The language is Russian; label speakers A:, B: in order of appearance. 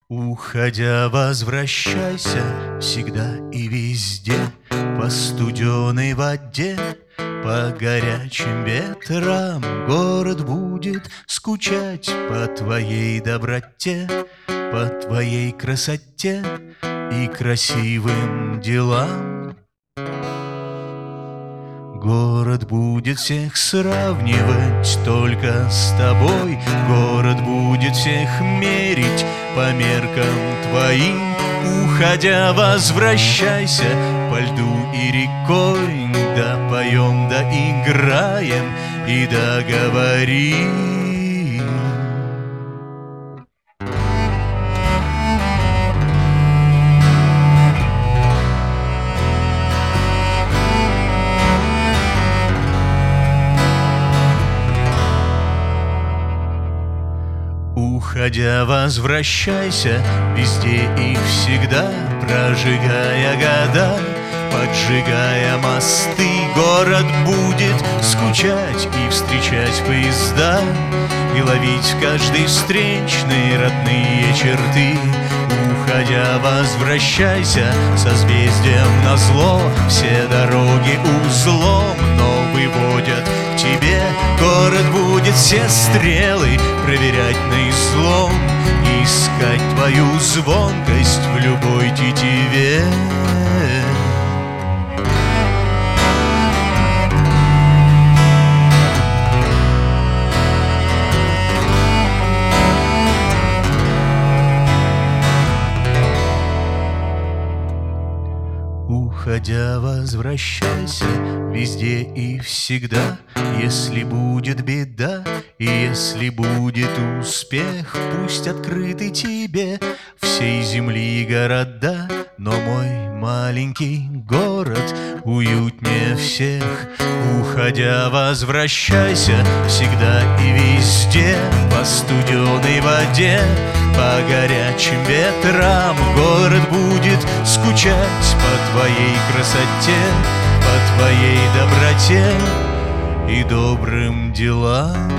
A: Уходя, возвращайся всегда и везде, по студеной воде, по горячим ветрам. Город будет скучать по твоей доброте, по твоей красоте и красивым делам. Город будет всех сравнивать только с тобой, город будет всех мерить по меркам твоим. Уходя, возвращайся по льду и рекой, да поем, да играем и да говорим. Уходя, возвращайся везде и всегда, прожигая года, поджигая мосты. Город будет скучать и встречать поезда, и ловить каждый встречный родные черты. Уходя, возвращайся созвездием назло, все дороги узлом, но выводят к тебе. Город будет все стрелы проверять наизлом и искать твою звонкость в любой тетиве. Уходя, возвращайся везде и всегда. Если будет беда и если будет успех, пусть открыты тебе всей земли города, но мой маленький город уютнее всех. Уходя, возвращайся всегда и везде, по студеной воде, по горячим ветрам. Город будет скучать по твоей красоте, по твоей доброте и добрым делам.